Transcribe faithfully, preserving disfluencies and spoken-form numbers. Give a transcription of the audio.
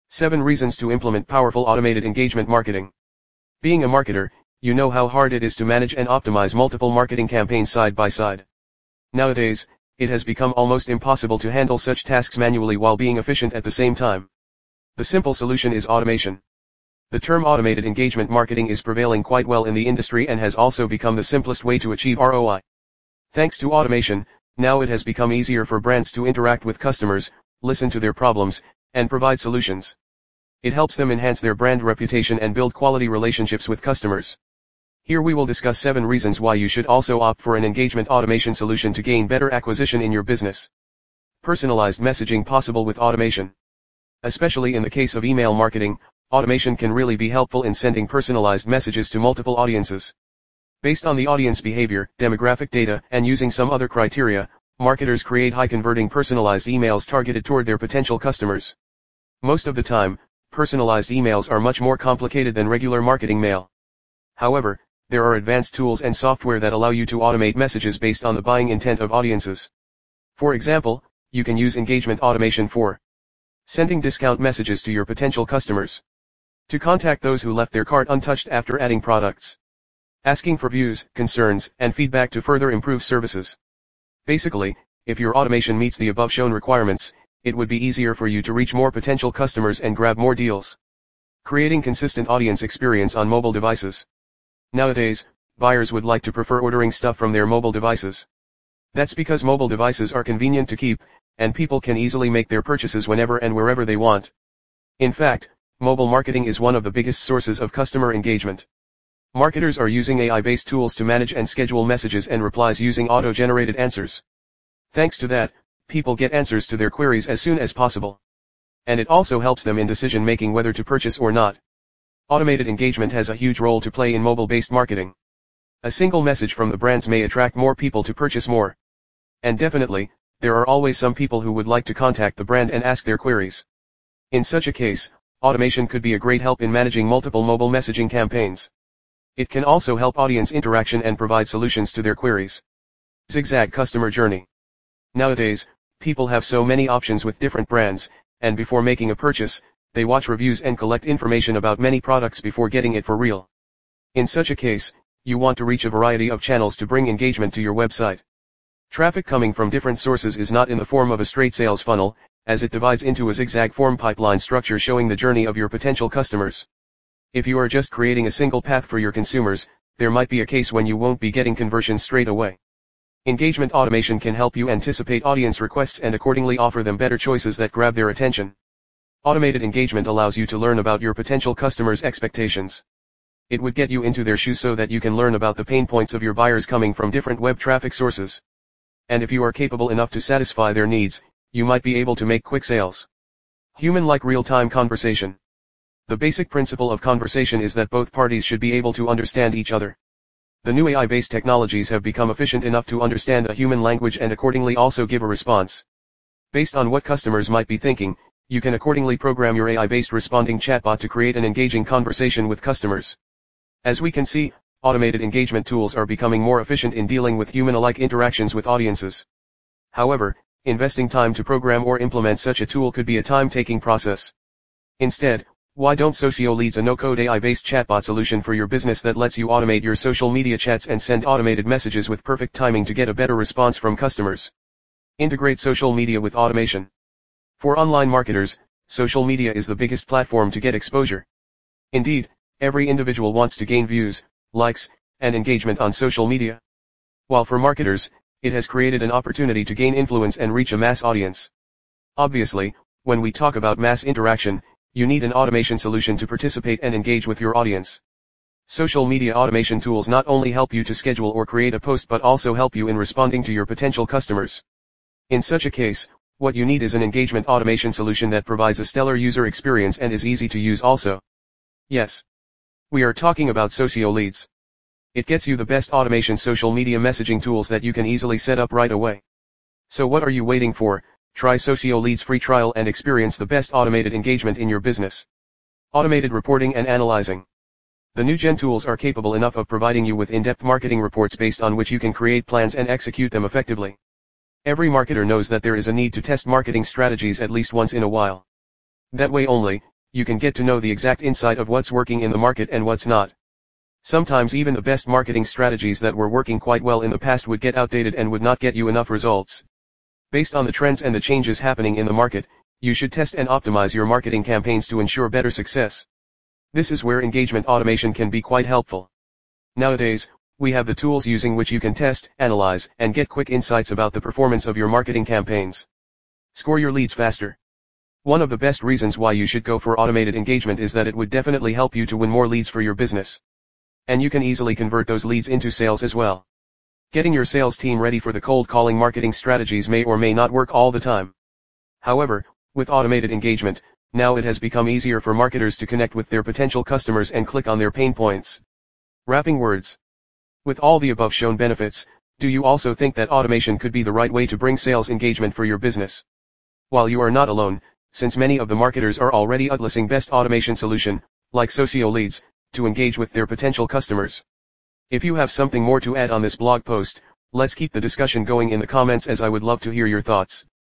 seven Reasons to implement powerful automated engagement marketing. Being a marketer, you know how hard it is to manage and optimize multiple marketing campaigns side by side. Nowadays, it has become almost impossible to handle such tasks manually while being efficient at the same time. The simple solution is automation. The term automated engagement marketing is prevailing quite well in the industry and has also become the simplest way to achieve R O I. Thanks to automation, now it has become easier for brands to interact with customers, listen to their problems, and provide solutions. It helps them enhance their brand reputation and build quality relationships with customers. Here we will discuss seven reasons why you should also opt for an engagement automation solution to gain better acquisition in your business. Personalized messaging possible with automation. Especially in the case of email marketing, automation can really be helpful in sending personalized messages to multiple audiences. Based on the audience behavior, demographic data, and using some other criteria, marketers create high-converting personalized emails targeted toward their potential customers. Most of the time, personalized emails are much more complicated than regular marketing mail. However, there are advanced tools and software that allow you to automate messages based on the buying intent of audiences. For example, you can use engagement automation for sending discount messages to your potential customers, to contact those who left their cart untouched after adding products, asking for views, concerns, and feedback to further improve services. Basically, if your automation meets the above shown requirements, it would be easier for you to reach more potential customers and grab more deals. Creating consistent audience experience on mobile devices. Nowadays, buyers would like to prefer ordering stuff from their mobile devices. That's because mobile devices are convenient to keep, and people can easily make their purchases whenever and wherever they want. In fact, mobile marketing is one of the biggest sources of customer engagement. Marketers are using A I-based tools to manage and schedule messages and replies using auto-generated answers. Thanks to that, people get answers to their queries as soon as possible. And it also helps them in decision-making whether to purchase or not. Automated engagement has a huge role to play in mobile-based marketing. A single message from the brands may attract more people to purchase more. And definitely, there are always some people who would like to contact the brand and ask their queries. In such a case, automation could be a great help in managing multiple mobile messaging campaigns. It can also help audience interaction and provide solutions to their queries. Zigzag customer journey. Nowadays, people have so many options with different brands, and before making a purchase, they watch reviews and collect information about many products before getting it for real. In such a case, you want to reach a variety of channels to bring engagement to your website. Traffic coming from different sources is not in the form of a straight sales funnel, as it divides into a zigzag form pipeline structure showing the journey of your potential customers. If you are just creating a single path for your consumers, there might be a case when you won't be getting conversions straight away. Engagement automation can help you anticipate audience requests and accordingly offer them better choices that grab their attention. Automated engagement allows you to learn about your potential customers' expectations. It would get you into their shoes so that you can learn about the pain points of your buyers coming from different web traffic sources. And if you are capable enough to satisfy their needs, you might be able to make quick sales. Human-like real-time conversation. The basic principle of conversation is that both parties should be able to understand each other. The new A I-based technologies have become efficient enough to understand a human language and accordingly also give a response. Based on what customers might be thinking, you can accordingly program your A I-based responding chatbot to create an engaging conversation with customers. As we can see, automated engagement tools are becoming more efficient in dealing with human-alike interactions with audiences. However, investing time to program or implement such a tool could be a time-taking process. Instead, why don't SocioLeads, a no-code A I-based chatbot solution for your business that lets you automate your social media chats and send automated messages with perfect timing to get a better response from customers? Integrate social media with automation. For online marketers, social media is the biggest platform to get exposure. Indeed, every individual wants to gain views, likes, and engagement on social media. While for marketers, it has created an opportunity to gain influence and reach a mass audience. Obviously, when we talk about mass interaction, you need an automation solution to participate and engage with your audience. Social media automation tools not only help you to schedule or create a post but also help you in responding to your potential customers. In such a case, what you need is an engagement automation solution that provides a stellar user experience and is easy to use also. Yes. We are talking about SocioLeads. It gets you the best automation social media messaging tools that you can easily set up right away. So what are you waiting for? Try SocioLeads free trial and experience the best automated engagement in your business. Automated reporting and analyzing. The new gen tools are capable enough of providing you with in-depth marketing reports based on which you can create plans and execute them effectively. Every marketer knows that there is a need to test marketing strategies at least once in a while. That way only, you can get to know the exact insight of what's working in the market and what's not. Sometimes even the best marketing strategies that were working quite well in the past would get outdated and would not get you enough results. Based on the trends and the changes happening in the market, you should test and optimize your marketing campaigns to ensure better success. This is where engagement automation can be quite helpful. Nowadays, we have the tools using which you can test, analyze, and get quick insights about the performance of your marketing campaigns. Score your leads faster. One of the best reasons why you should go for automated engagement is that it would definitely help you to win more leads for your business. And you can easily convert those leads into sales as well. Getting your sales team ready for the cold calling marketing strategies may or may not work all the time. However, with automated engagement, now it has become easier for marketers to connect with their potential customers and click on their pain points. Wrapping words. With all the above shown benefits, do you also think that automation could be the right way to bring sales engagement for your business? While you are not alone, since many of the marketers are already utilizing best automation solution, like Socio Leads, to engage with their potential customers. If you have something more to add on this blog post, let's keep the discussion going in the comments as I would love to hear your thoughts.